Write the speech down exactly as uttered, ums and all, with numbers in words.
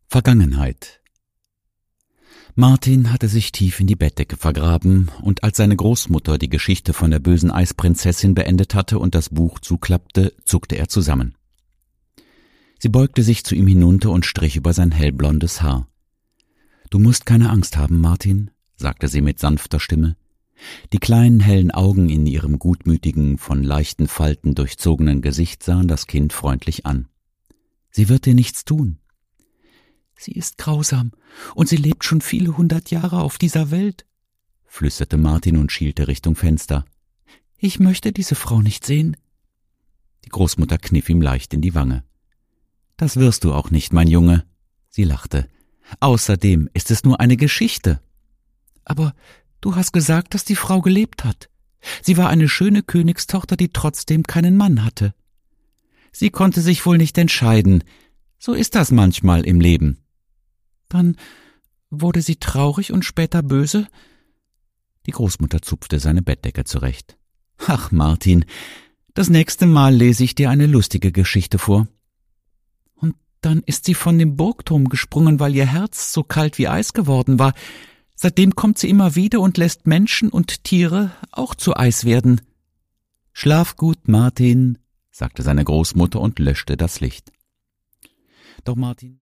Vergangenheit. Martin hatte sich tief in die Bettdecke vergraben, und als seine Großmutter die Geschichte von der bösen Eisprinzessin beendet hatte und das Buch zuklappte, zuckte er zusammen. Sie beugte sich zu ihm hinunter und strich über sein hellblondes Haar. »Du musst keine Angst haben, Martin«, sagte sie mit sanfter Stimme. Die kleinen hellen Augen in ihrem gutmütigen, von leichten Falten durchzogenen Gesicht sahen das Kind freundlich an. »Sie wird dir nichts tun.« »Sie ist grausam, und sie lebt schon viele hundert Jahre auf dieser Welt«, flüsterte Martin und schielte Richtung Fenster. »Ich möchte diese Frau nicht sehen.« Die Großmutter kniff ihm leicht in die Wange. »Das wirst du auch nicht, mein Junge«, sie lachte. »Außerdem ist es nur eine Geschichte.« »Aber du hast gesagt, dass die Frau gelebt hat. Sie war eine schöne Königstochter, die trotzdem keinen Mann hatte. Sie konnte sich wohl nicht entscheiden. So ist das manchmal im Leben.« »Dann wurde sie traurig und später böse?« Die Großmutter zupfte seine Bettdecke zurecht. »Ach, Martin, das nächste Mal lese ich dir eine lustige Geschichte vor.« »Und dann ist sie von dem Burgturm gesprungen, weil ihr Herz so kalt wie Eis geworden war. Seitdem kommt sie immer wieder und lässt Menschen und Tiere auch zu Eis werden.« »Schlaf gut, Martin«, sagte seine Großmutter und löschte das Licht. Doch Martin